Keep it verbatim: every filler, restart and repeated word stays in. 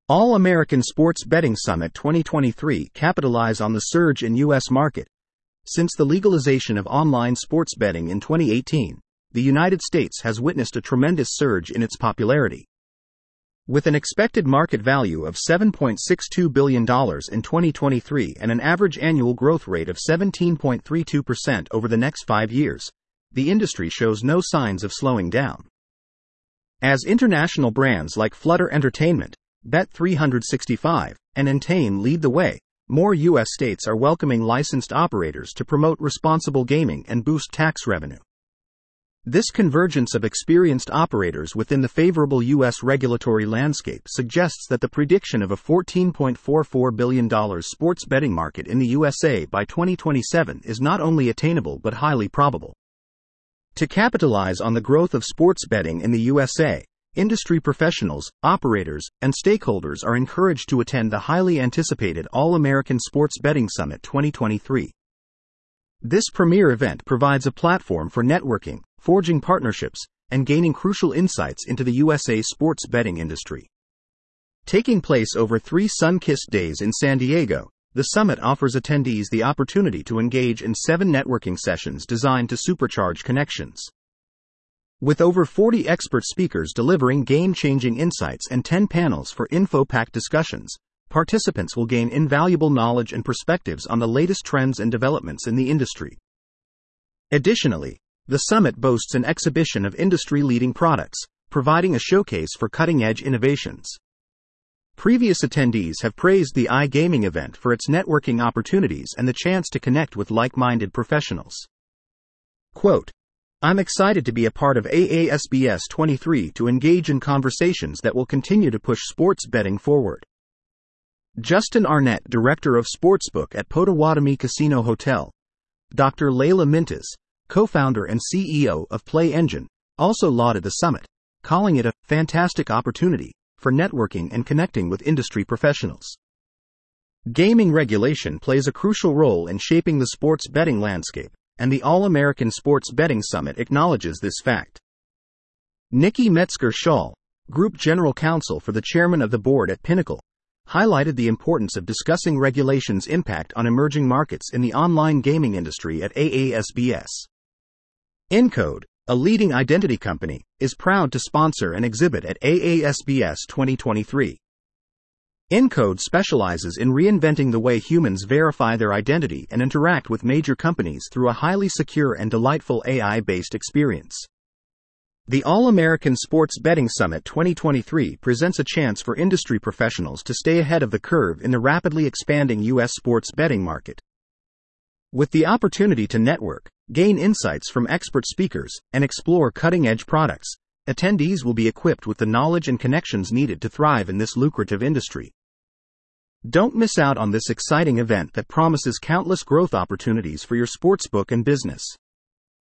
All-American Sports Betting Summit twenty twenty-three capitalize on the surge in U S market. Since the legalization of online sports betting in twenty eighteen, the United States has witnessed a tremendous surge in its popularity. With an expected market value of seven point six two billion dollars in twenty twenty-three and an average annual growth rate of seventeen point three two percent over the next five years, the industry shows no signs of slowing down. As international brands like Flutter Entertainment, Bet three sixty-five, and Entain lead the way, more U S states are welcoming licensed operators to promote responsible gaming and boost tax revenue. This convergence of experienced operators within the favorable U S regulatory landscape suggests that the prediction of a fourteen point four four billion dollars sports betting market in the U S A by twenty twenty-seven is not only attainable but highly probable. To capitalize on the growth of sports betting in the U S A, industry professionals, operators, and stakeholders are encouraged to attend the highly anticipated All-American Sports Betting Summit twenty twenty-three. This premier event provides a platform for networking, forging partnerships, and gaining crucial insights into the U S A sports betting industry. Taking place over three sun-kissed days in San Diego, the summit offers attendees the opportunity to engage in seven networking sessions designed to supercharge connections. With over forty expert speakers delivering game-changing insights and ten panels for info-packed discussions, participants will gain invaluable knowledge and perspectives on the latest trends and developments in the industry. Additionally, the summit boasts an exhibition of industry-leading products, providing a showcase for cutting-edge innovations. Previous attendees have praised the iGaming event for its networking opportunities and the chance to connect with like-minded professionals. Quote, "I'm excited to be a part of A A S B S twenty-three to engage in conversations that will continue to push sports betting forward." Justin Arnett, director of Sportsbook at Potawatomi Casino Hotel, Doctor Layla Mintas, co-founder and C E O of Play Engine, also lauded the summit, calling it a fantastic opportunity for networking and connecting with industry professionals. Gaming regulation plays a crucial role in shaping the sports betting landscape, and the All-American Sports Betting Summit acknowledges this fact. Nikki Metzger-Schall, Group General Counsel for the Chairman of the Board at Pinnacle, highlighted the importance of discussing regulation's impact on emerging markets in the online gaming industry at A A S B S. Encode, a leading identity company, is proud to sponsor an exhibit at A A S B S twenty twenty-three. Encode specializes in reinventing the way humans verify their identity and interact with major companies through a highly secure and delightful A I-based experience. The All-American Sports Betting Summit twenty twenty-three presents a chance for industry professionals to stay ahead of the curve in the rapidly expanding U S sports betting market. With the opportunity to network, gain insights from expert speakers, and explore cutting-edge products, attendees will be equipped with the knowledge and connections needed to thrive in this lucrative industry. Don't miss out on this exciting event that promises countless growth opportunities for your sportsbook and business.